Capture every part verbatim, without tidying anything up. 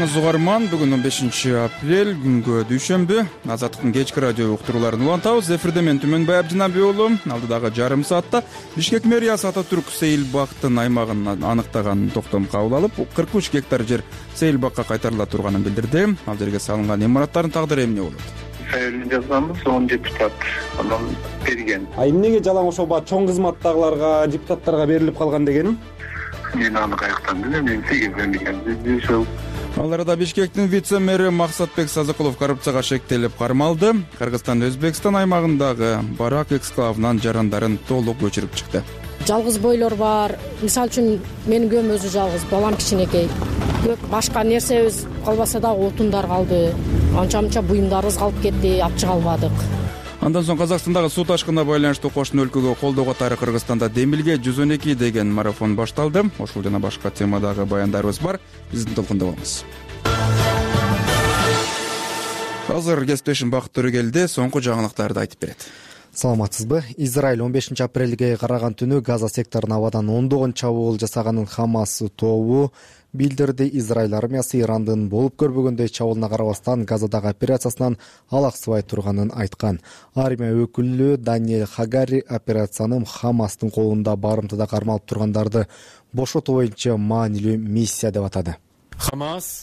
саламатсызбы угарман. Бүгүн он бешинчи апрель, күнгө дүйшөмбү. Азаттыктын кечки радио уктурууларын улантабыз. Эфирде мен Түмөнбай Абдинабий уулу. Алдыдагы жарым саатта Бишкек мэриясы Ататүрк сейилбактын аймагын аныктаган токтом кабыл алып, кырк үч гектар жер сейилбакка кайтарыла турганын билдирди. Ал жерге салынган имараттардын тагдыры эмне болот? Сайылын жазганбыз, он депутат анан берген. А эмнеге жалаң ошол чоң кызматтагыларга, депутаттарга берилип калган дегеним? Мен аны каяктан билем, мен сегизден билем. Ошол Ал арада Бишкектин вице-мэри Максатбек Сазыкулов коррупцияга шектелип кармалды. Кыргызстан Өзбекстан аймагындагы Барак эксклавынан жарандарын толук көчүрүп чыкты. Жалгыз бойлор бар. Мисалы үчүн менин күйөөм өзү жалгыз, балам кичинекей. Башка нерсебиз калбаса да отундар калды. Анча-мынча буюмдарыбыз калып кетти, ап чыга албадык. Андан соң Казакстандагы суу ташкынына байланыштуу кошуна өлкөгө колдоо катары Кыргызстанда демилге жүз он эки деген марафон башталды. Ошол жана башка темадагы баяндарыбыз бар. Биздин толкунда болуңуз. Азыр кесиптешим Бакыт Төрөгелди соңку жаңылыктарды айтып берет. Саламатсызбы? Израиль он бешинчи апрелге караган түнү Газа секторуна абадан ондогон чабуул жасаганын Хамас тобу билдирди. Израиль армиясы Ирандын болуп көрбөгөндөй чабуулуна карабастан Газадагы операциясынан алаксыбай турганын айткан. Армия өкүлү Даниэль Хагари операцияны Хамастын колунда барымтада кармалып тургандарды бошотуу боюнча маанилүү миссия деп атады. Хамас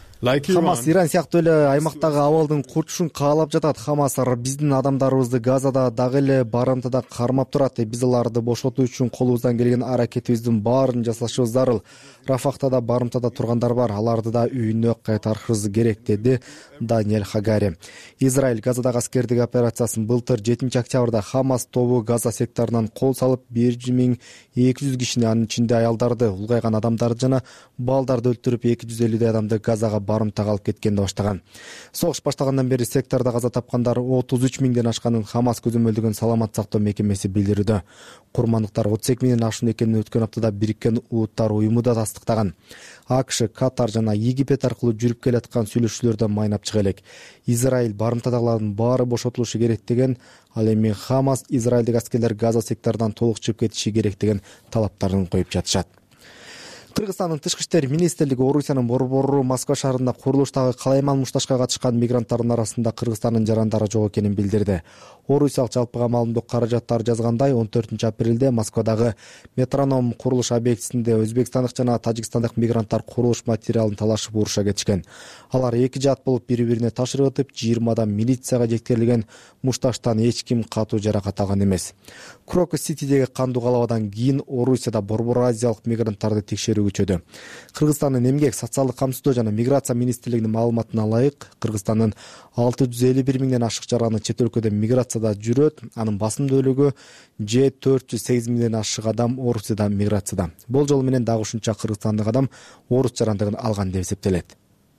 Хамас Иран сыяктуу эле аймактагы абалдын курчушун каалап жатат. Хамас биздин адамдарыбызды Газада дагы эле барымтада кармап турат. Биз аларды бошотуу үчүн колубуздан келген аракетибиздин баарын жасашыбыз зарыл. Рафахта да барымтада тургандар бар. Аларды да үйүнө кайтарышыбыз керек, деди Даниэль Хагари. Израиль Газадагы аскердик операциясын былтыр жетинчи октябрда Хамас тобу Газа секторунан кол салып бир миң эки жүз кишини, анын ичинде аялдарды, улгайган адамдарды жана балдарды өлтүрүп эки жүз элүүдөй адамды Газага барымтага алып кеткенди баштаган. Согуш баштагандан бери сектордо каза тапкандар отуз үч миңден ашканын Хамас көзөмөлдөгөн саламат сактоо мекемеси билдирүүдө. Курмандыктар отуз эки миңден ашуун экенин өткөн аптада Бириккен Улуттар уюму да тастыктаган. АКШ, Катар жана Египет аркылуу жүрүп келаткан сүйлөшүүлөрдөн майнап чыга элек. Израиль барымтадагылардын баары бошотулушу керек деген, ал эми Хамас израилдик аскерлер Газа секторунан толук чыгып кетиши керек деген талаптарын коюп жатышат. Кыргызстандын тышкы иштер министрлиги Орусиянын борбору Москва шаарында курулуштагы калайман мушташка катышкан мигранттардын арасында Кыргызстандын жарандары жок экенин билдирди. Орусиялык жалпы маалымдоо каражаттары жазгандай, он төртүнчү апрелде Москвадагы Метроном курулуш объектисинде өзбекстандык жана тажикстандык мигранттар курулуш материалын талашып уруша кетишкен. Алар эки жаат болуп бири-бирине ташырып өтүп, жыйырмадан милицияга жеткирилген мушташтан эч ким катуу жаракат алган эмес. Крокус-Ситидеги кандуу калабадан кийин Орусияда борбор азиялык мигранттарды текшерүү күчөдү. Кыргызстандын эмгек, социалдык камсыздоо жана миграция министрлигинин маалыматына ылайык, Кыргызстандын алты жүз элүү бир миңден ашык жараны чет өлкөдө миграцияда жүрөт. Анын басым бөлүгү же төрт жүз сегиз миңден ашык адам Орусияда миграцияда. Бул жол менен дагы ушунча кыргызстандык адам орус жарандыгын алган деп эсептелет.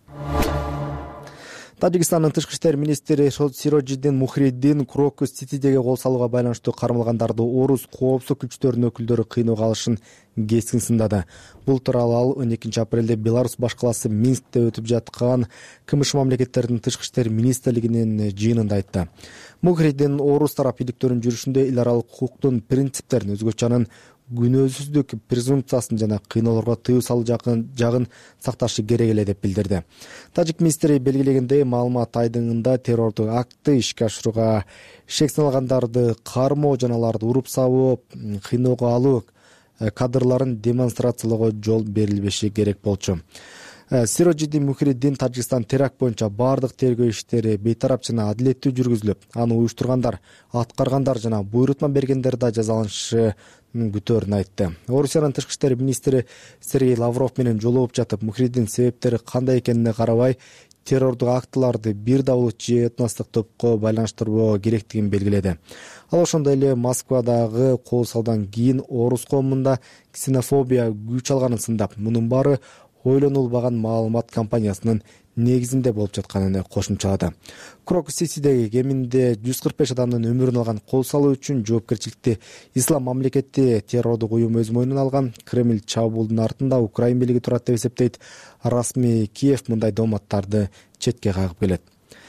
Тажикстандын тышкы иштер министри Сироджиддин Мухриддин Крокус-Ситидеги кол салууга байланыштуу кармалгандарды орус коопсуздук күчтөрүнүн өкүлдөрү кыйноого алышын кескин сындады. Бул тууралуу ал он экинчи апрелде Беларусь баш калаасы Минскте өтүп жаткан КМШ мамлекеттеринин тышкы иштер министрлигинин жыйынында айтты. Мухриддин орус тарап иликтөрүнүн жүрүшүндө эл аралык укуктун принциптерин, өзгөчө анын күнөөсүздүк презумпциясын жана кыйноолорго тыюу салуу жагын сакташы керек эле деп билдирди. Тажик министри белгилегендей, маалымат айдыңында террордук акты ишке ашырууга шек салгандарды кармоо жана аларды уруп сабоо, кыйноого алуу кадрларын демонстрациялоого жол берилбеши керек болчу. Сироджиддин Мухриддин Тажикстан теракт боюнча бардык тергөө иштери бейтарап жана адилеттүү жүргүзүлүп, аны уюштургандар, аткаргандар жана буйрутма бергендер да жазаланышы күтөөрүн айтты. Орусиянын тышкы иштер министри Сергей Лавров менен жолугуп жатып, Мухриддин себептери кандай экенине карабай, террордук актыларды бир давлет же этностук топко байланыштырбоо керектигин белгиледи. Ал ошондой эле Москвадагы кол салуудан кийин орус коомунда ксенофобия күч алганын сындап, мунун баары ойлонулбаган маалымат компаниясынын негизинде болуп жатканын кошумчалады. Крокус-Ситидеги кеминде жүз кырк беш адамдын өмүрүн алган кол салуу үчүн жоопкерчиликти Ислам мамлекети террордук уюм өз мойнуна алган. Кремль чабуулдун артында Украин бийлиги турат деп эсептейт. Расмий Киев мындай дооматтарды четке кагып келет.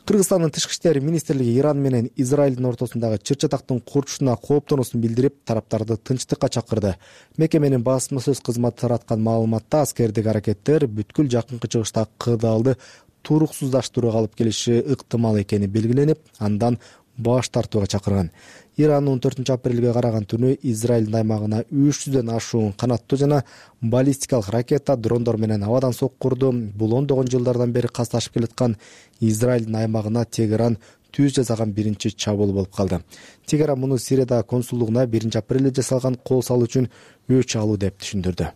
Кыргызстандын тышкы иштер министрлиги Иран менен Израилдин ортосундагы чыр-чатактын курчушуна кооптонуусун билдирип, тараптарды тынчтыкка чакырды. Мекеменин басма сөз кызматы тараткан маалыматта аскердик аракеттер бүткүл жакынкы чыгыштагы кырдаалды туруксуздаштырууга алып келиши ыктымал экени белгиленип, андан баш тартууга чакырган. Иран он төртүнчү апрелге караган түнү Израилдин аймагына үч жүздөн ашуун канаттуу жана баллистикалык ракета, дрондор менен абадан соккурду. Бул ондогон жылдардан бери касташып келаткан Израилдин аймагына Тегеран түз жасаган биринчи чабуул болуп калды. Тегеран муну Сириядагы консулдугуна биринчи апрелде жасалган кол салуу үчүн өч алуу деп түшүндүрдү.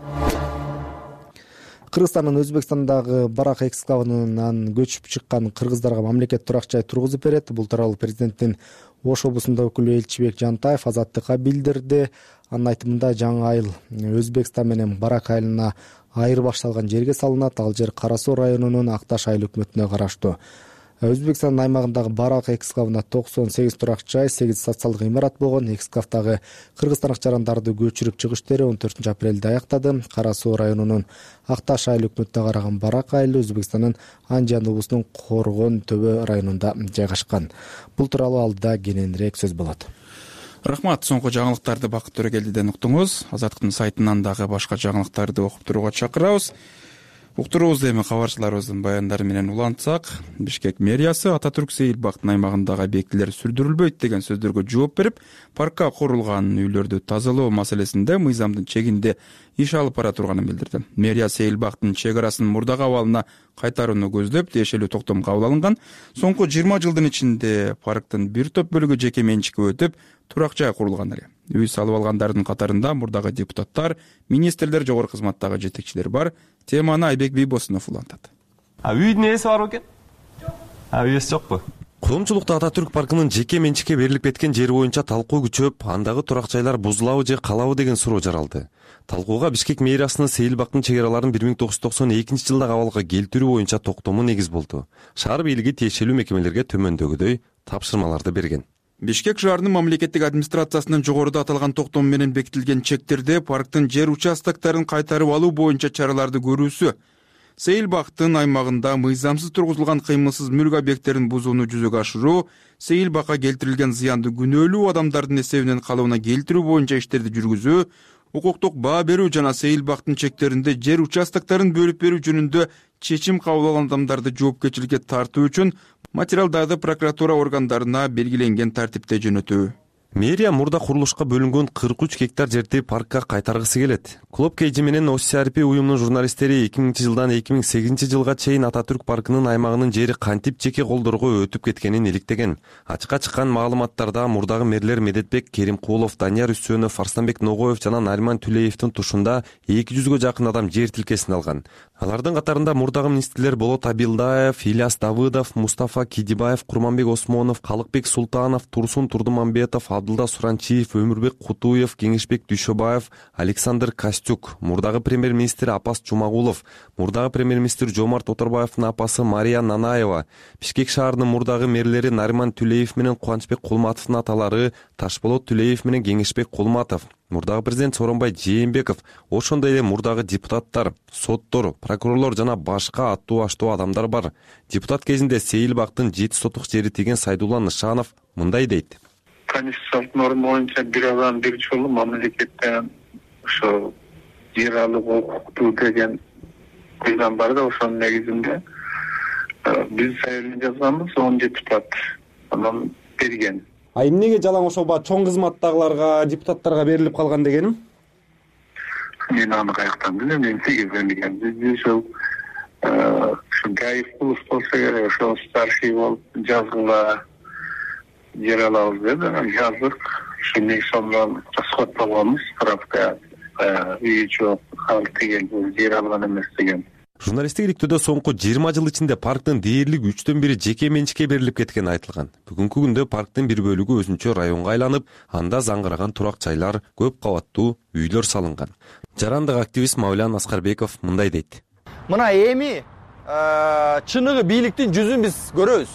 Кыргызстандын Өзбекстандагы Барак эксклавынан көчүп чыккан кыргыздарга мамлекет турак жай тургузуп берет. Бул тууралуу президенттин Ош облусунда өкүлү Элчибек Жантаев Азаттыкка билдирди. Анын айтымында жаңы айыл Өзбекстан менен Барак айылына айырбаш салган жерге салынат. Ал жер Кара Суу районунун Акташ айыл өкмөтүнө караштуу. Өзбекстандын аймагындагы Барак эксклавына токсон сегиз турак жай, сегиз социалдык имарат болгон. Эксклавдагы кыргызстандык жарандарды көчүрүп чыгыш иштери он төртүнчү апрелде аяктады. Кара Суу районунун Акташ айыл өкмөтүнө караган Барак айылы Өзбекстандын Анжан облусунун Коргон Төбө районунда жайгашкан. Бул тууралуу алдыда кененирээк сөз болот. Рахмат, соңку жаңылыктарды Бакыт Төрөгелдиден уктуңуз. Азаттыктын сайтынан дагы башка жаңылыктарды окуп турууга чакырабыз. Уктуруубузду эми кабарчыларыбыздын баяндары менен улантсак, Бишкек мэриясы Ататүрк Сейилбактын аймагындагы объектилер сүрдүрүлбөйт деген сөздөргө жооп берип, паркка курулган үйлөрдү тазалоо маселесинде мыйзамдын чегинде иш алып бара турганын билдирди. Мэрия Сейилбактын чек арасын мурдагы абалына кайтарууну көздөп, тиешелүү токтом кабыл алынган. Соңку жыйырма жылдын ичинде парктын бир топ бөлүгү жеке менчикке өтүп, турак жай курулган эле. Үй салып алгандардын катарында мурдагы депутаттар, министрлер, жогорку кызматтагы жетекчилер бар. Теманы Айбек Бийбосунов улантат. А үйдүн ээси бар экен? А ээси жокпу? Коомчулукта Ататүрк паркынын жеке менчикке берилип кеткен жери боюнча талкуу күчөп, андагы турак жайлар бузулабы же калабы деген суроо жаралды. Талкууга Бишкек мэриясынын Сейилбактын чек араларын бир миң тогуз жүз токсон экинчи жылдагы абалга келтирүү боюнча токтому негиз болду. Шаар бийлиги тиешелүү мекемелерге төмөндөгүдөй тапшырмаларды берген. Бишкек шаарынын мамлекеттик администрациясынын жогоруда аталган токтом менен бекитилген чектерде парктын жер участоктарын кайтарып алуу боюнча чараларды көрүүсү, Сейилбактын аймагында мыйзамсыз тургузулган кыймылсыз мүлк объекттерин бузууну жүзөгө ашыруу, Сейилбакка келтирилген зыянды күнөөлүү адамдардын эсебинен калыбына келтирүү боюнча иштерди жүргүзүү, укуктук баа берүү жана Сейилбактын чектеринде жер участокторун бөлүп берүү жөнүндө чечим кабыл алган адамдарды жоопкерчиликке тартуу үчүн материалдарды прокуратура органдарына белгиленген тартипте жөнөтүү. Мэрия мурда курулушка бөлүнгөн кырк үч гектар жерди паркка кайтаргысы келет. Клуб Кейжи менен О С R P уюмунун журналисттери эки миңинчи жылдан эки миң сегизинчи жылга чейин Ататүрк паркынын аймагынын жери кантип жеке колдорго өтүп кеткенин иликтеген. Ачыкка чыккан маалыматтарда мурдагы мэрлер Медетбек Керимкулов, Данияр Үсөнов, Арстанбек Ногоев жана Нариман Түлеевдин тушунда эки жүзгө жакын адам жер тилкесин алган. Алардын катарында мурдагы министрлер Болот Абилдаев, Ильяс Давыдов, Мустафа Кидибаев, Курманбек Осмонов, Калыкбек Султанов, Турсун Турдумамбетов, Абдулда Суранчиев, Өмүрбек Кутуев, Кеңешбек Дүйшөбаев, Александр Костюк, мурдагы премьер-министр Апас Жумагулов, мурдагы премьер-министр Жомарт Оторбаевдин апасы Мария Нанаева, Бишкек шаарынын мурдагы мэрлери Нариман Түлеев менен Кубанычбек Кулматовдун аталары Ташболот Түлеев менен Кеңешбек Кулматов, мурдагы президент Сооронбай Жээнбеков, ошондой эле мурдагы депутаттар, соттор, прокурорлор жана башка аттуу аштуу адамдар бар. Депутат кезинде Сейилбактын жети сотук жери тиген Сайдулла Нышанов мындай дейт. Конституциялык норма боюнча бир адам бир жолу мамлекеттен ошо жер алып укуктуу деген мыйзам бар да, ошонун негизинде биз сайын жазганбыз, он депутат анан берген. А эмнеге жалаң ошо чоң кызматтагыларга, депутаттарга берилип калган дегеним? Мен аны каяктан билем, мен сегизден биз ошол ушу Гаевкулов болсо керек, ошо старший болуп жазгыла жер алабыз деп жаздык. Ошондон соң расход болгонбуз, справка үй жок, ал тигил жер алган эмес деген. Журналисттик иликтөөдө соңку жыйырма жыл ичинде парктын дээрлик үчтөн бири жеке менчикке берилип кеткени айтылган. Бүгүнкү күндө парктын бир бөлүгү өзүнчө районго айланып, анда заңгыраган турак жайлар, көп кабаттуу үйлөр салынган. Жарандык активист Мавлян Аскарбеков мындай дейт. Мына эми чыныгы бийликтин жүзүн биз көрөбүз.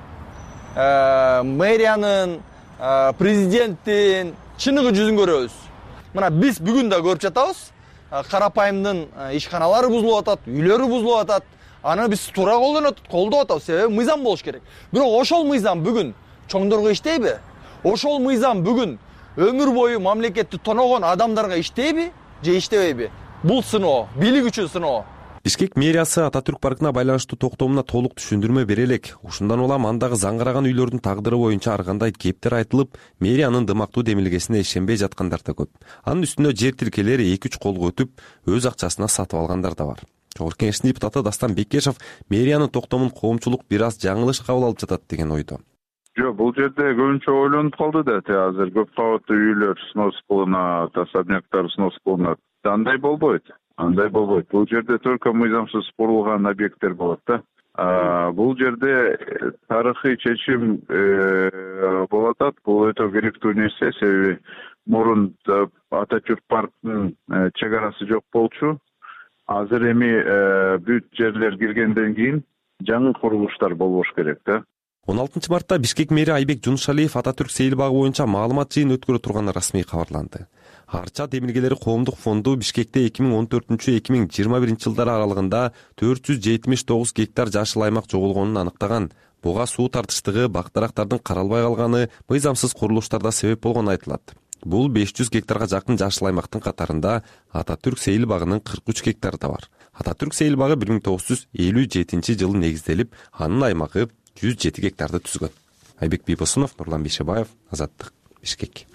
Мэриянын, президенттин чыныгы жүзүн көрөбүз. Мына биз бүгүн да көрүп жатабыз. Карапайымдын ишканалары бузулуп атат, үйлөрү бузулуп атат. аны биз туура колдоп атабыз, себеби мыйзам болуш керек. Бирок ошол мыйзам бүгүн чоңдорго иштейби? Ошол мыйзам бүгүн өмүр бою мамлекетти тоногон адамдарга иштейби же иштебейби? Бул сыноо, бийлик үчүн сыноо. Бишкек мэриясы Ататүрк паркына байланыштуу токтомуна толук түшүндүрмө бере элек. Ушундан улам андагы заңгыраган үйлөрдүн тагдыры боюнча ар кандай кептер айтылып, мэриянын дымактуу демилгесине ишенбей жаткандар да көп. Анын үстүнө жер тилкелери эки үч колго өтүп, өз акчасына сатып алгандар да бар. Жогорку Кеңештин депутаты Дастан Бекешев мэриянын токтомун коомчулук бир аз жаңылыш кабыл алып жатат деген ойдо. Жок, бул жерде көбүнчө ойлонуп калды да, азыр көп кабаттуу үйлөр снос кылынат, особняктар снос кылынат. Андай болбойт. Андай болбойт. Бул жерде только мыйзамсыз курулган объекттер болот да. Бул жерде тарыхый чечим болуп атат. Бул өтө керектүү нерсе, себеби мурун Ататүрк парктын чек арасы жок болчу. Азыр эми бүт жерлер киргенден кийин жаңы курулуштар болбош керек да. он алтынчы мартта Бишкек мэри Айбек Жунушалиев Ататүрк сейил багы боюнча маалымат жыйын өткөрө турганы расмий кабарланды. Арча демилгелери коомдук фонду Бишкекте эки миң он төртүнчү эки миң жыйырма биринчи жылдар аралыгында төрт жүз жетимиш тогуз гектар жашыл аймак жоголгонун аныктаган. Буга суу тартыштыгы, бак-дарактардын каралбай калганы, мыйзамсыз курулуштарда себеп болгону айтылат. Бул беш жүз гектарга жакын жашыл аймактын катарында Ататүрк сейил багынын кырк үч гектары да бар. Ататүрк сейил багы бир миң тогуз жүз элүү жетинчи жылы негизделип, анын аймагы жүз жети гектарды түзгөн. Айбек Бийбосунов, Нурлан Бейшебаев, Азаттык, Бишкек.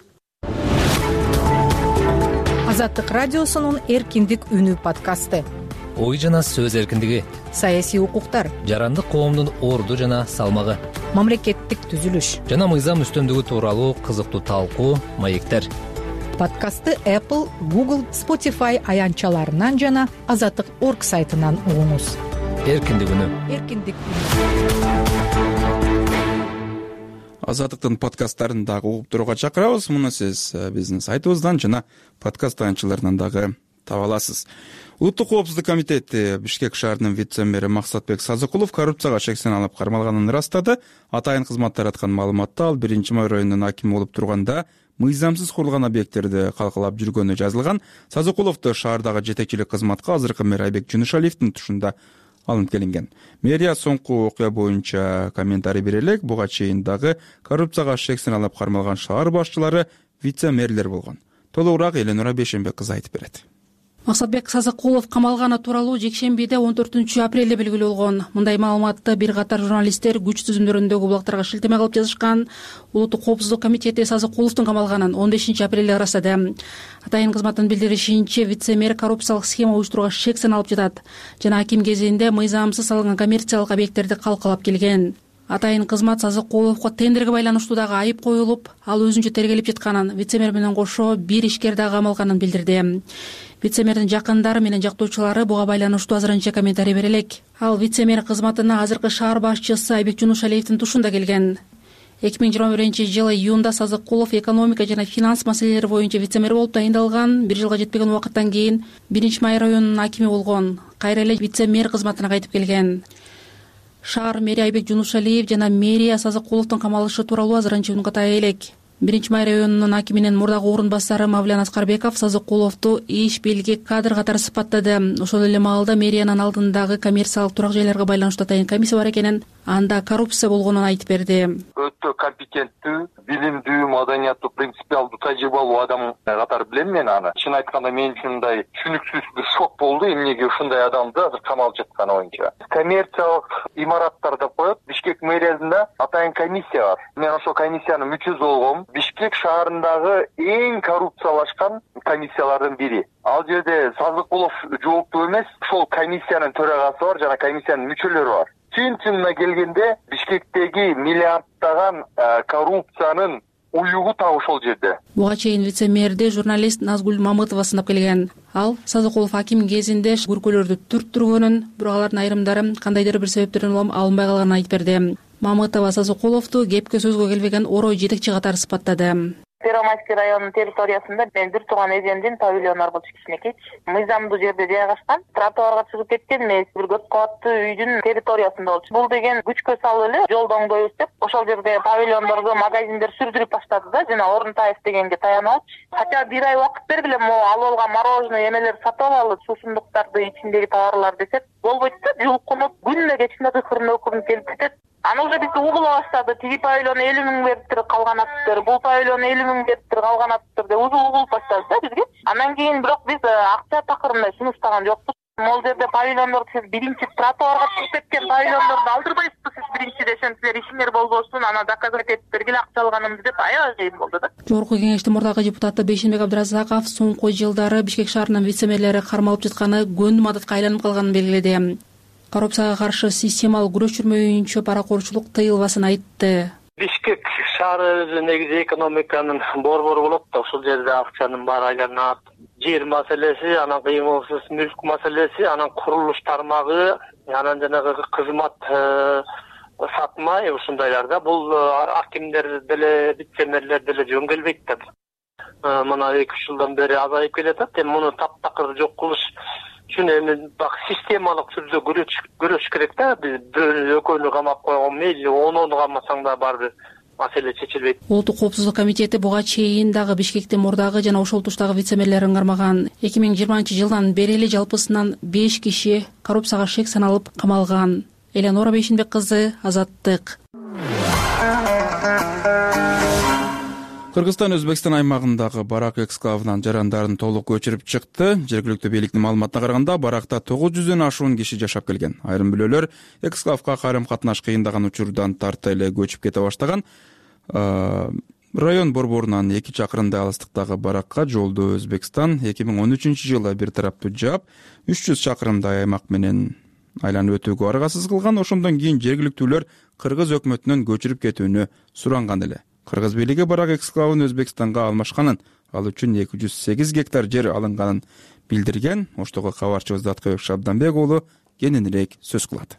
Азаттык радиосунун Эркиндик үнү подкасты. Ой жана сөз эркиндиги, саясий укуктар, жарандык коомдун орду жана салмагы, мамлекеттик түзүлүш жана мыйзам үстөмдүгү тууралуу кызыктуу талкуу, маектер. Подкастты Apple, Google, Spotify аянтчаларынан жана азаттык точка орг сайтынан угуңуз. Эркиндик үнү. Эркиндик үнү. Азаттыктын подкасттарын дагы угуп турууга чакырабыз. Муну сиз биздин сайтыбыздан жана подкаст аянтчаларынан дагы таба аласыз. Улуттук коопсуздук комитети Бишкек шаарынын вице-мэри Максатбек Сазыкулов коррупцияга шексен алып кармалганын ырастады. Атайын кызмат тараткан маалыматта ал биринчи май районунун акими болуп турганда мыйзамсыз курулган объекттерди калкалап жүргөнү жазылган. Сазыкуловду шаардагы жетекчилик кызматка азыркы мэр Айбек Жунушалиевдин тушунда алынып келинген. Мэрия соңку окуя боюнча комментарий бере элек. Буга чейин дагы коррупцияга шексен алып кармалган шаар башчылары вице-мэрлер болгон. Толугураак Эленура Бейшенбек кызы айтып берет. Максатбек Сазыкулов камалганы тууралуу жекшембиде он төртүнчү апрелде белгилүү болгон. Мындай маалыматты бир катар журналисттер күч түзүмдөрүндөгү булактарга шилтеме кылып жазышкан. Улуттук коопсуздук комитети Сазыкуловдун камалганын он бешинчи апрелде ырастады. Атайын кызматтын билдиришинче, вице-мэр коррупциялык схема уюштурууга шексен алып жатат жана аким кезинде мыйзамсыз салынган коммерциялык объекттерди калкалап келген. Атайын кызмат Сазыкуловго тендерге байланыштуу дагы айып коюлуп, ал өзүнчө тергелип жатканын, вице-мэр менен кошо бир ишкер дагы камалганын билдирди. Вице-мэрдин жакындары менен жактоочулары буга байланыштуу азырынча комментарий бере элек. Ал вице-мэр кызматына азыркы шаар башчысы Айбек Жунушалиевдин тушунда келген. эки миң жыйырма биринчи жылы июнда Сазыкулов экономика жана финанс маселелери боюнча вице-мэр болуп дайындалган. Бир жылга жетпеген убакыттан кийин биринчи май районунун акими болгон. Кайра эле вице-мэр кызматына кайтып келген. Шаар мэри Айбек Жунушалиев жана мэрия Сазыкуловдун камалышы тууралуу азырынча үн ката элек. биринчи май районунун акиминин мурдагы орун басары Мавлян Аскарбеков Сазыкуловду иш белги кадр катары сыпаттады. Ошол эле маалда мэриянын алдындагы коммерциялык турак жайларга байланыштуу атайын комиссия бар экенин, анда коррупция болгонун айтып берди. Өтө компетенттүү, билимдүү, маданияттуу, принципиалдуу, тажрыйбалуу адам катары билем мен аны. Чын айтканда мен үчүн мындай түшүнүксүз бир шок болду, эмнеге ушундай адамды азыр камалып жатканы боюнча. Коммерциялык имараттарды коюп, Бишкек мэриясында атайын комиссия бар. Мен ошол комиссиянын мүчөсү болгом. Бишкек шаарындагы эң коррупциялашкан комиссиялардын бири. Ал жерде Сазыкулов жооптуу эмес, ошол комиссиянын төрагасы бар жана комиссиянын мүчөлөрү бар. Чын-чынына келгенде Бишкектеги миллиардтаган коррупциянын уюгу так ошол жерде. Буга чейин вице-мэрди журналист Назгүл Мамытова сынап келген. Ал Сазыкулов аким кезинде көркөлөрдү түрттүргөнүн, бирок алардын айрымдары кандайдыр бир себептерден алынбай калганын айтып берди. Мамытова Сазыкуловду кепке сөзгө келбеген орой жетекчи катары сыпаттады. Первомайский районунун территориясында мен бир тууган эжемдин павильону болчу кичинекей. Мыйзамдуу жерде жайгашкан. Тротуарга чыгып кеткен эмес, бир көп кабаттуу үйдүн территориясында болчу. Бул деген күчкө салып эле жолду оңдойбуз деп, ошол жерде павильондорду, магазиндер сүрдүрүп баштады да, жана Орунтаев дегенге таянып. Хотя бир ай убакыт бергиле, могу алып алган мороженое эмелер сатып алалы, суусундуктарды, ичиндеги товарлар десек, болбойт да, жулкунуп, күнүнө кечинде кыркырын өкүрүнүп келип кетет. Аны уже бизди угула баштады. Тиги павильон элүү миң бериптир, калган атыптыр. Бул павильон элүү миң бериптир, калган атыптыр деп уже угулуп баштады да бизге. Андан кийин бирок биз акча такырында сунуштаган жокпуз. Могул жерде павильондорду сиз биринчи тротуарга чыгып кеткен павильондорду алдырбайсызбы сиз биринчи десем, силер ишиңер болбосун, ана доказать этип бергиле акча алганымды деп аябай кыйын болду да. Жогорку кеңештин мурдагы депутаты Бейшенбек Абдыразаков соңку жылдары Бишкек шаарынын вице-мэрлери кармалып жатканы көндүм адатка айланып калганын белгиледи. Коррупцияга каршы системалык күрөш жүрмөйүнчө паракорчулук тыйылбасын айтты. Бишкек шаары негизи экономиканын борбору болот да, ошол жерде акчанын баары айланат. Жер маселеси, анан кыймылсыз мүлк маселеси, анан курулуш тармагы, анан жанагы кызмат сатмай ушундайларда бул акимдер деле, вице-мэрлер деле жөн келбейт да. Мына эки үч жылдан бери азайып келатат. Эми муну таптакыр жок кылыш үчүн эми бак системалык түрдө көрүш керек да. Биз экөөнү камап койгон мейли онуну камасаң да барбыр маселе чечилбейт. Улуттук коопсуздук комитети буга чейин дагы Бишкектин мурдагы жана ошол туштагы вице-мэрлерин кармаган. эки миң жыйырманчы жылдан бери эле жалпысынан беш киши коррупцияга шек саналып камалган. Элеонора Бейшенбек кызы, Азаттык. Кыргызстан Өзбекстан аймагындагы барак эксклавынан жарандарын толук көчүрүп чыкты. Жергиликтүү бийликтин маалыматына караганда, баракта тогуз жүздөн ашуун киши жашап келген. Айрым бөлөлөр эксклавга карым катнаш кыйындаган учурдан тарта эле көчүп кете баштаган. Район борборунан эки чакырымдай алыстыктагы баракка жолду Өзбекстан эки миң он үчүнчү жылы бир тараптуу жаап, үч жүз чакырымдай аймак менен айланып өтүүгө аргасыз кылган. Ошондон кийин жергиликтүүлөр Кыргыз өкмөтүнөн көчүрүп кетүүнү суранган эле. Кыргыз бийлиги барак эксклавын Өзбекстанга алмашканын, ал үчүн эки жүз сегиз гектар жер алынганын билдирген. Оштогу кабарчыбыз Даткыбек Шабданбек уулу кененирээк сөз кылат.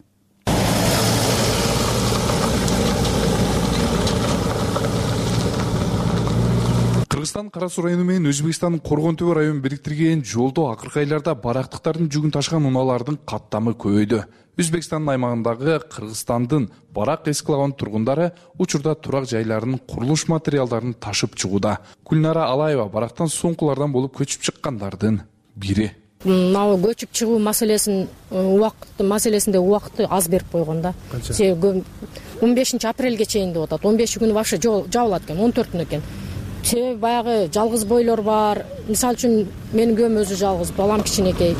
Кыргызстан Кара Суу району менен Өзбекстандын Коргон Төбө районун бириктирген жолдо акыркы айларда барактыктардын жүгүн ташыган унаалардын каттамы көбөйдү. Өзбекстандын аймагындагы Кыргызстандын барак эксклавынын тургундары учурда турак жайларынын курулуш материалдарын ташып чыгууда. Гүлнара Алаева барактан соңкулардан болуп көчүп чыккандардын бири. Мына көчүп чыгуу маселесин убакыт маселесинде убакытты аз берип койгон да. Себеби он бешинчи апрелге чейин деп атат. он беши күнү вообще жабылат экен, он төртүнө экен. Себеби баягы жалгыз бойлор бар. Мисалы үчүн менин күйөөм өзү жалгыз, балам кичинекей.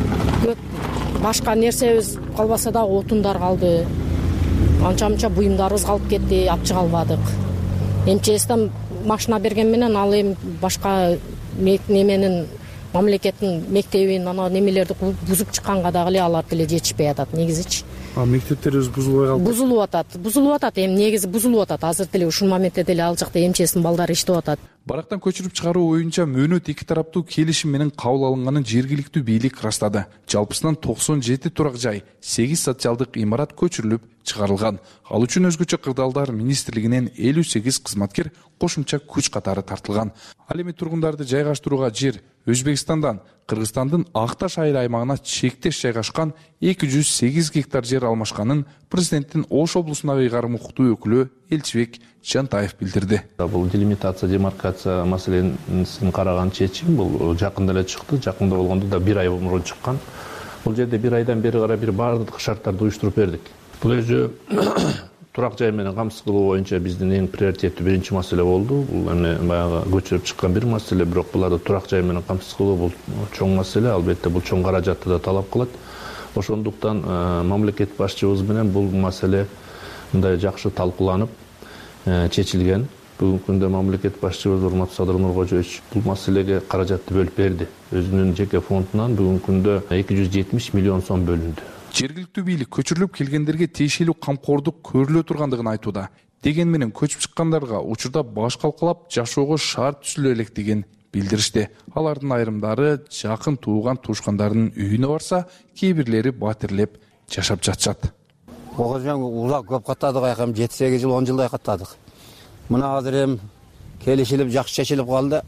Башка нерсебиз калбаса да отундар калды. Анча-мынча буюмдарыбыз калып кетти, апчыга албадык. МЧСтен машина берген менен ал эми башка неменин мамлекеттин мектебин, ана немелерди бузуп чыкканга дагы эле алар деле жетишпей атат негизичи. А мектептерибиз бузулбай калды. Бузулуп атат. Бузулуп атат. Эми негизи бузулуп атат. Азыр деле ушул моментте деле ал жакта МЧСтин балдары иштеп атат. Барактан көчүрүп чыгаруу боюнча мөөнөт эки тараптуу келишим менен кабыл алынганын жергиликтүү бийлик ырастады. Жалпысынан токсон жети турак жай, сегиз социалдык имарат көчүрүлүп чыгарылган. Ал үчүн өзгөчө кырдаалдар министрлигинен элүү сегиз кызматкер кошумча күч катары тартылган. Ал эми тургундарды жайгаштырууга жер Өзбекстандан Кыргызстандын Акташ айыл аймагына чектеш жайгашкан эки жүз сегиз гектар жер алмашканын президенттин Ош облусундагы ыйгарым укуктуу өкүлү Элчибек Жантаев билдирди. Бул делимитация, демаркация маселесин караган чечим бул жакында эле чыкты. Жакында болгондо да бир ай мурун чыккан. Бул жерде бир айдан бери карап бир баардык шарттарды уюштуруп бердик. Бул өзү турак жай менен камсыз кылуу боюнча биздин эң приоритеттүү биринчи маселе болду. Бул эми баягы көчүрүп чыккан бир маселе, бирок буларды турак жай менен камсыз кылуу бул чоң маселе. Албетте бул чоң каражатты да талап кылат. Ошондуктан мамлекет башчыбыз менен бул маселе мындай жакшы талкууланып чечилген. Бүгүнкү күндө мамлекет башчыбыз урматтуу Садыр Нуркожоевич бул маселеге каражатты бөлүп берди. Өзүнүн жеке фондунан бүгүнкү күндө эки жүз жетимиш миллион сом бөлүндү. Жергиликтүү бийлик көчүрүлүп келгендерге тиешелүү камкордук көрүлө тургандыгын айтууда. Деген менен көчүп чыккандарга учурда баш калкалап жашоого шарт түзүлө электигин билдиришти. Алардын айрымдары жакын тууган туушкандарынын үйүнө барса, кээ бирлери батирлеп жашап жатышат. Ого мен узак көп каттадык, айкам жети сегиз жыл, он жылдай каттадык. Мына азыр эми келишилип жакшы чечилип калды.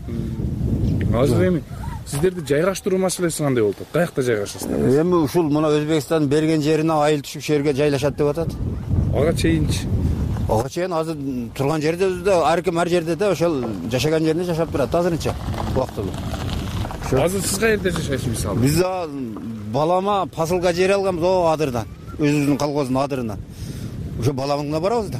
Азыр эми сиздерди жайгаштыруу маселеси кандай болуп атат? Каякта жайгашасыздар? Эми ушул мына Өзбекстан берген жерине айыл түшүп ошол жерге жайлашат деп атат. Ага чейинчи? Ага чейин азыр турган жерибизде ар ким ар жерде да ошол жашаган жеринде жашап турат азырынча убактылуу. Азыр сиз каерде жашайсыз мисалы? Биз балама посылка жер алганбыз о адырдан. Өзүбүздүн колхоздун адырынан. Ошо баламыңна барабыз да.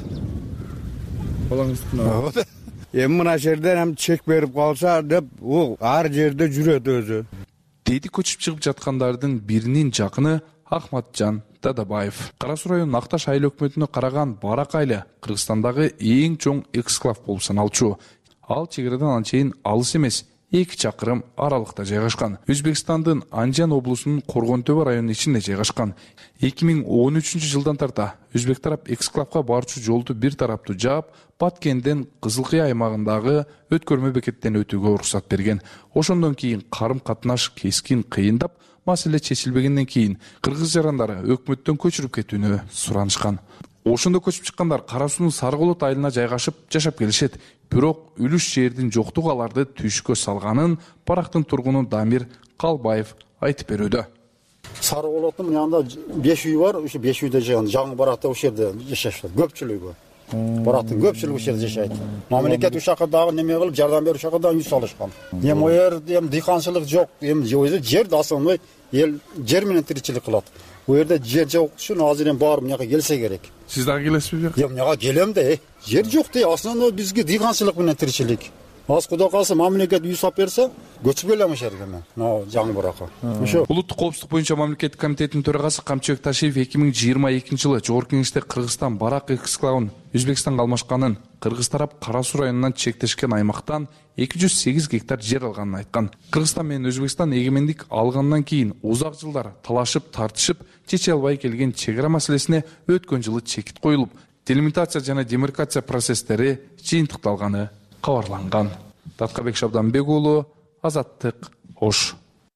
Балаңыздын. Эми мына жерден эми чек берип калса деп, ол ар жерде жүрөт өзү. Деди көчүп чыгып жаткандардын биринин жакыны Ахматжан Дадабаев. Кара Суу районунун Акташ айыл өкмөтүнө караган Барак айылы Кыргызстандагы эң чоң эксклав болуп саналчу. Ал чек арадан анчейин алыс эмес, эки чакырым аралыкта жайгашкан. Өзбекстандын Анжан облусунун Коргон Төбө районунун ичинде жайгашкан. эки миң он үчүнчү жылдан тарта өзбек тарап эксклавга барчу жолду бир тараптуу жаап, Баткенден Кызылкыя аймагындагы өткөрмө бекеттен өтүүгө уруксат берген. Ошондон кийин карым катнаш кескин кыйындап, маселе чечилбегенден кийин кыргыз жарандары өкмөттөн көчүрүп кетүүнү суранышкан. Ошондо көчүп чыккандар Кара Суунун Сарыколот айылына жайгашып жашап келишет. Бирок үлүш жердин жоктугу аларды түйшкө салганын Барактын тургуну Дамир Калбаев айтып берүүдө. Сарыколоттун янында беш үй бар, ошо беш үйдө жашаган. Жаңы Баракта ошол жерде жашашат. Көпчүлүгү. Барактын көпчүлүгү ошол жерде жашайт. Мамлекет ушакка дагы неме кылып, жардам берип ушакка да үй салышкан. Эми о жерде эми дыйканчылык жок. Эми өзү жер да основной эл жер менен тиричилик кылат. Bu yerde yer yok için aziren bağırım yağa gelse gerek. Siz daha gelesiniz mi? Yok yağa gelem de yer yok de aslında bizge dıygansılık bilen tirçilik. Az kuda kalsa mamleket üy sap berse göçüp gelemiş ergeme. No жаңы Баракка. Улуттук коопсуздук боюнча мамлекеттик комитеттин төрагасы Камчыбек Ташиев эки миң жыйырма экинчи жылы Жогорку Кеңеште Кыргызстан Барак эксклавын Өзбекстанга алмашканын, Кыргыз тарап Кара Суу районунан чектешкен аймактан эки жүз сегиз гектар жер алганын айткан. Кыргызстан менен Өзбекстан эгемендик алгандан кийин узак жылдар талашып, тартышып, чече албай келген чек ара маселесине өткөн жылы чекит коюлуп, делимитация жана демаркация процесстери жыйынтыкталганы кабарланган. Таткабек Шабданбек уулу, Азаттык, Ош.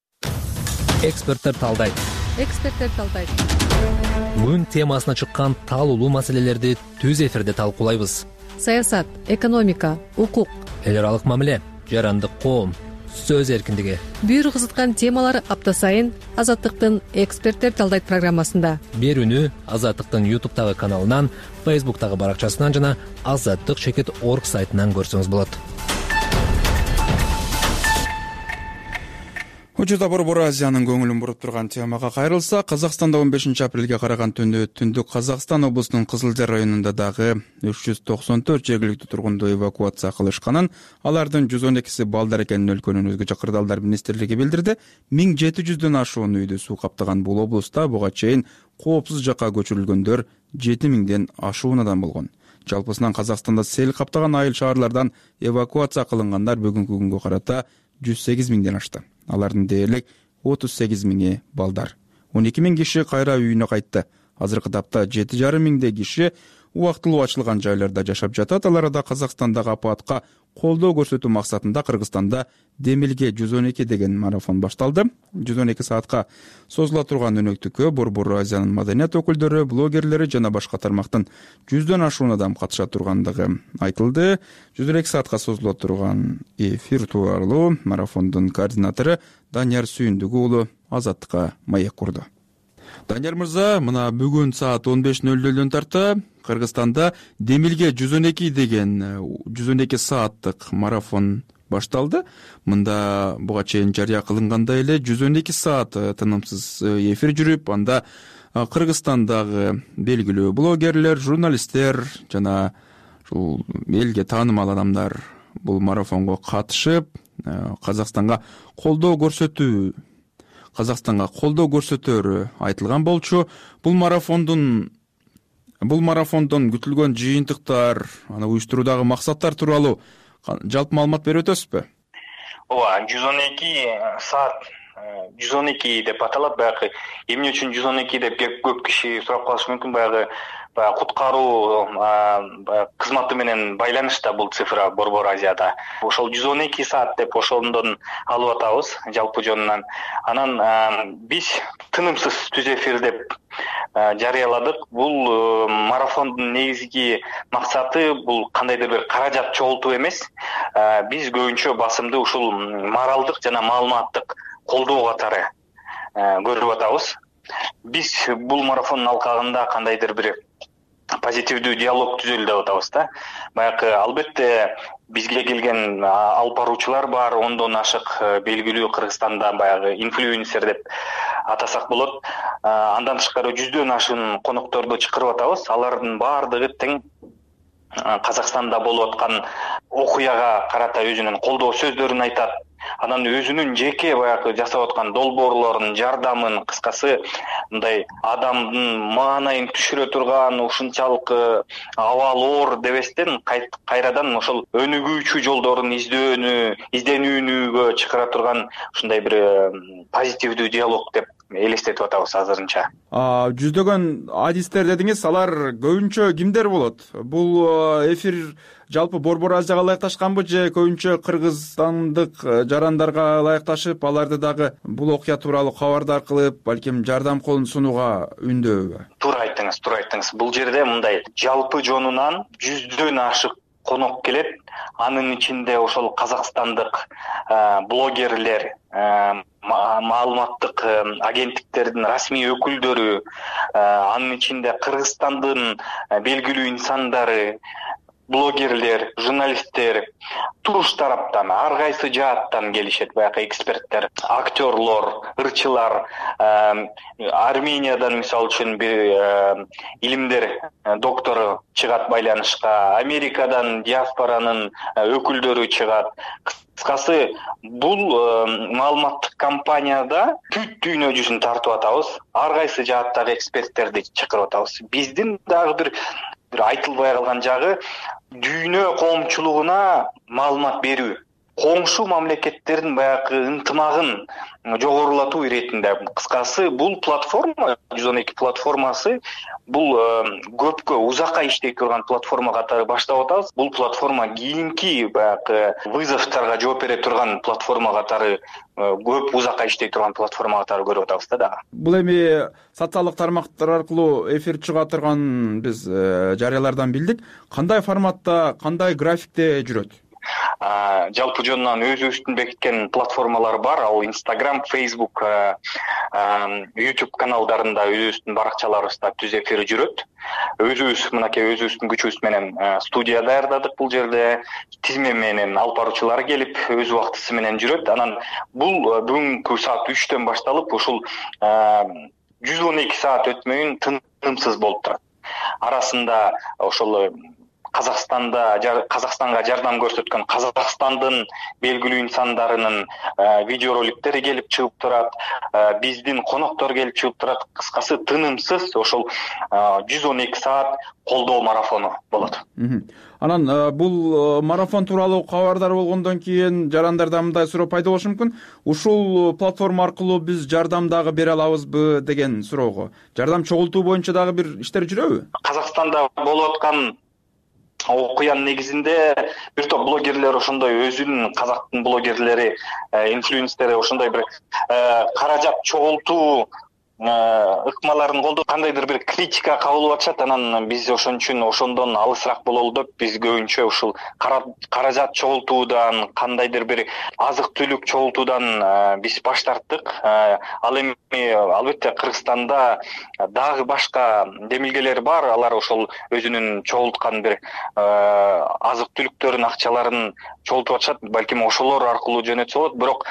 Эксперттер талдайт. Эксперттер талдайт. Күн темасына чыккан талуулуу маселелерди түз эфирде талкуулайбыз. Саясат, экономика, укук, эл аралык мамиле, жарандык коом, сөз эркиндиги. Бир кызыткан темалар апта сайын Азаттыктын эксперттер талдайт программасында. Берүүнү Азаттыктын ютубтагы каналынан, фейсбуктагы баракчасынан жана азаттык чекит орг сайтынан көрсөңүз болот. Учурда Борбор Азиянын көңүлүн буруп турган темага кайрылса, Казакстанда он бешинчи апрелге караган түндө Түндүк Казакстан облусунун Кызылжар районунда дагы үч жүз токсон төрт жергиликтүү тургунду эвакуация кылышканын, алардын жүз он экиси балдар экенин өлкөнүн өзгөчө кырдаалдар министрлиги билдирди. миң жети жүздөн ашуун үйдү суу каптаган бул облуста буга чейин коопсуз жакка көчүрүлгөндөр жети миңден ашуун адам болгон. Жалпысынан Казакстанда сел каптаган айыл шаарлардан эвакуация кылынгандар бүгүнкү күнгө карата жүз сегиз миңден ашты. Алардын дээрлик отуз сегиз миңи балдар. он эки миң киши кайра үйүнө кайтты. Азыркы тапта жети жарым миңдей киши убактылуу ачылган жайларда жашап жатат. Алар да Казакстандагы апатка колдоо көрсөтүү максатында Кыргызстанда Демилге жүз он эки деген марафон башталды. жүз он эки саатка созула турган өнөктүккө Борбор Азиянын маданият өкүлдөрү, блогерлери жана башка тармактын жүздөн ашуун адам катыша тургандыгы айтылды. жүз он эки саатка созула турган эфир тууралуу марафондун координатору Данияр Сүйүндүгү уулу Азаттыкка маек курду. Данияр мырза, мына бүгүн саат он беш нөл нөлдөн тарта Кыргызстанда Демилге жүз он эки деген жүз он эки сааттык марафон башталды. Мында буга чейин жарыя кылынгандай эле жүз он эки саат тынымсыз эфир жүрүп, анда Кыргызстандагы белгилүү блогерлер, журналисттер жана ушул элге таанымал адамдар бул марафонго катышып, Казакстанга колдоо көрсөтүү Казакстанга колдоо көрсөтөөрү айтылган болчу. Бул марафондун бул марафондон күтүлгөн жыйынтыктар, аны уюштуруудагы максаттар тууралуу жалпы маалымат берип өтөсүзбү? Ооба, жүз он эки саат жүз он эки деп аталат. Баягы эмне үчүн жүз он эки деп көп киши сурап калышы мүмкүн. Баягы баягы куткаруу кызматы менен байланышта бул цифра Борбор Азияда. Ошол жүз он эки саат деп ошондон алып атабыз жалпы жонунан. Анан биз тынымсыз түз эфир деп жарыяладык. Бул марафондун негизги максаты бул кандайдыр бир каражат чогултуу эмес. Биз көбүнчө басымды ушул моралдык жана маалыматтык колдоо катары көрүп атабыз. Биз бул марафондун алкагында кандайдыр бир позитивдүү диалог түзөлү деп атабыз да. Баягы албетте бизге келген алып баруучулар бар, ондон ашык белгилүү Кыргызстанда баягы инфлюенсер деп атасак болот. Андан тышкары жүздөн ашык конокторду чакырып атабыз. Алардын баардыгы тең Казакстанда болуп аткан окуяга карата өзүнүн колдоо сөздөрүн айтат. Анан өзүнүн жеке баягы жасап аткан долбоорлорун, жардамын, кыскасы мындай адамдын маанайын түшүрө турган, ушунчалык абал оор дебестен кайрадан ошол өнүгүүчү жолдорун издөөнү, изденүүнүгө чакыра турган ушундай бир позитивдүү диалог деп элестетип атабыз азырынча. Жүздөгөн адистер дедиңиз, алар көбүнчө кимдер болот? Бул эфир жалпы Борбор Азияга ылайыкташканбы же көбүнчө кыргызстандык жарандарга ылайыкташып, аларды дагы бул окуя тууралуу кабардар кылып, балким жардам колун сунууга үндөбү? Туура айттыңыз, туура айттыңыз. Бул жерде мындай жалпы жонунан жүздөн ашык конок келет. Анын ичинде ошол казакстандык блогерлер, маалыматтык агенттиктердин расмий өкүлдөрү, анын ичинде Кыргызстандын белгилүү инсандары, блогерлер, журналисттер туруш тараптан, ар кайсы жааттан келишет, баягы эксперттер, актерлор, ырчылар, Армениядан мисалы үчүн бир илимдер доктору чыгат байланышка, Америкадан диаспоранын өкүлдөрү чыгат. Кыскасы, бул маалыматтык компанияда бүт дүйнө жүзүн тартып атабыз. Ар кайсы жааттагы эксперттерди чакырып атабыз. Биздин дагы бир бир айтылбай калган жагы дүйнө коомчулугуна маалымат берүү. Коңшу мамлекеттердин баягы ынтымагын жогорулатуу иретинде. Кыскасы, бул платформа, жүз он эки платформасы, бул көпкө узакка иштей турган платформа катары баштап атабыз. Бул платформа кийинки баягы вызовторго жооп бере турган платформа катары, көп узакка иштей турган платформа катары көрүп атабыз да дагы. Бул эми социалдык тармактар аркылуу эфир чыга турган биз жарыялардан билдик. Кандай форматта, кандай графикте жүрөт? Жалпы жонунан өзүбүздүн бекиткен платформалар бар. Ал Instagram, Facebook, YouTube каналдарында өзүбүздүн баракчаларыбызда түз эфир жүрөт. Өзүбүз мынакей өзүбүздүн күчүбүз менен студия даярдадык. Бул жерде тизме менен алып баруучулар келип, өз убактысы менен жүрөт. Анан бул бүгүнкү саат үчтөн башталып, ушул жүз он эки саат өтмөйүн тынымсыз болуп турат. Арасында ошол Казакстанда, Казакстанга жардам көрсөткөн Казакстандын белгилүү инсандарынын видеороликтери келип чыгып турат, биздин коноктор келип чыгып турат. Кыскасы, тынымсыз ошол жүз он эки саат колдоо марафону болот. Анан бул марафон тууралуу кабардар болгондон кийин жарандарда мындай суроо пайда болушу мүмкүн. Ушул платформа аркылуу биз жардам дагы бере алабызбы деген суроого. Жардам чогултуу боюнча дагы бир иштер жүрөбү? Казакстанда болуп аткан окуянын негизинде бир топ блогерлер ошондой өзүнүн казактын блогерлери, инфлюенсерлери ошондой бир каражат чогултуу ыкмаларын колдоп кандайдыр бир критика кабыл атышат. Анан биз ошон үчүн ошондон алысыраак бололу деп биз көбүнчө ушул каражат чогултуудан, кандайдыр бир азык түлүк чогултуудан биз баш тарттык. Ал эми албетте Кыргызстанда дагы башка демилгелер бар. Алар ошол өзүнүн чогулткан бир азык түлүктөрүн, акчаларын чогултуп атышат. Балким ошолор аркылуу жөнөтсө болот. Бирок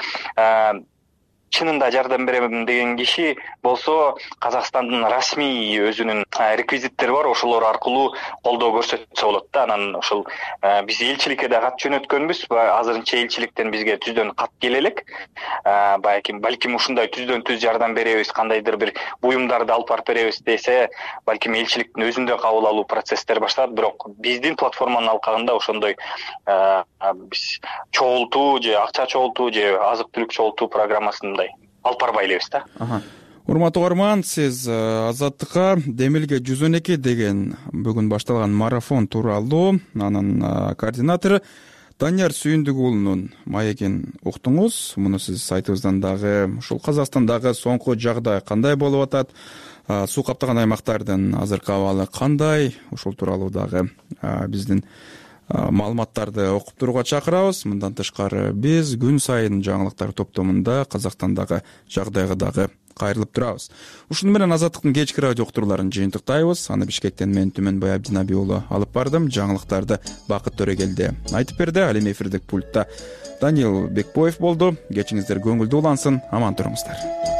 чынында жардам берем деген киши болсо Казакстандын расмий өзүнүн реквизиттери бар, ошолор аркылуу колдоо көрсөтсө болот да. Анан ошол биз элчиликке да кат жөнөткөнбүз. Азырынча элчиликтен бизге түздөн кат келе элек. Балким балким ушундай түздөн түз жардам беребиз, кандайдыр бир буюмдарды алып барып беребиз десе, балким элчиликтин өзүндө кабыл алуу процесстери башталат. Бирок биздин платформанын алкагында ошондой биз чогултуу же акча чогултуу же азык түлүк чогултуу программасын алып барбай элебиз да. Урматтуу угарман, сиз Азаттыкка Демилге жүз он эки деген бүгүн башталган марафон тууралуу анын координатору Данияр Сүйүндүк уулунун маегин уктуңуз. Муну сиз сайтыбыздан дагы ушул Казакстандагы соңку жагдай кандай болуп атат, суу каптаган аймактардын азыркы абалы кандай, ушул тууралуу дагы биздин маалыматтарды окуп турууга чакырабыз. Мындан тышкары биз күн сайын жаңылыктар топтомунда Казакстандагы жагдайга дагы кайрылып турабыз. Ушуну менен Азаттыктын кечки радио уктурууларын жыйынтыктайбыз. Аны Бишкектен мен Түмөнбай Абдинабий уулу алып бардым. Жаңылыктарды Бакыт Төрөгелди айтып берди. Ал эми эфирдик пультта Даниил Бекбоев болду. Кечиңиздер көңүлдүү улансын. Аман туруңуздар.